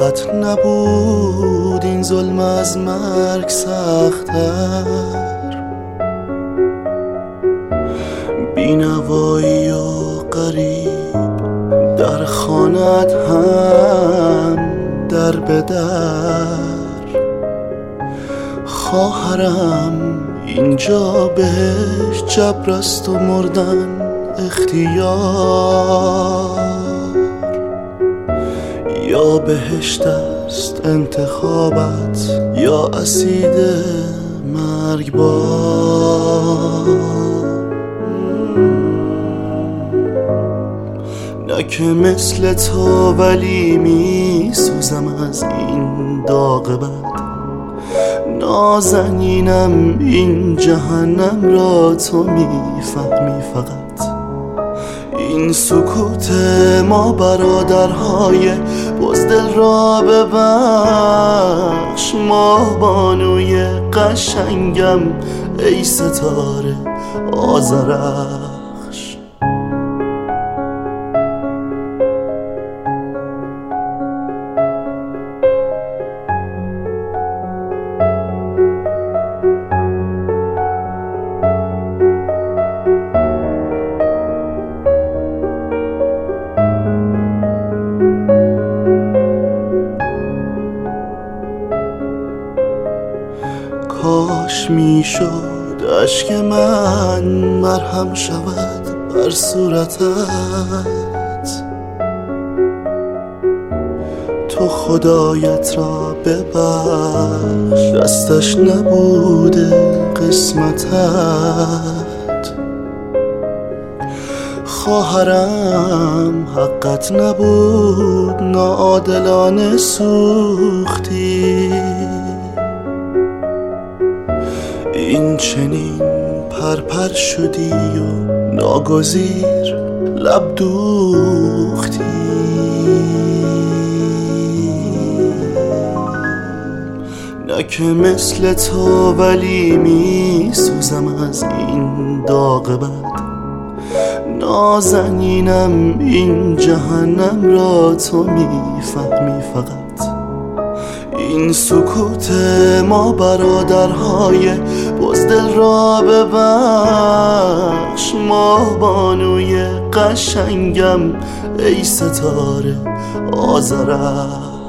حقت نبود این ظلم از مرگ سخت‌تر، بینوایی و غریب در خانت هم در به در. خواهرم اینجا بهش جبر است و مردن اختیار، یا بهشت است انتخابت یا اسید مرگبار. نه که مثل تو ولی می سوزم از این داغ بد، نازنینم این جهنم را تو میفهمی فقط. این سکوت ما برادرهای بزدل را ببخش، ماه بانوی قشنگم ای ستاره آذرخش. کاش میشد اشک من مرهم شود بر صورتت، تو خدایت را ببخش دستش نبوده قسمتت. خواهرم حقت نبود ناعادلانه سوختی، این چنین پرپر شدی و ناگزیر لب دوختی. نه که مثل تو ولی می سوزم از این داغ بد، نازنینم این جهنم را تو میفهمی فقط. این سکوت ما برادرهای بزدل را ببخش، ماه بانوی قشنگم ای ستاره آذرخش.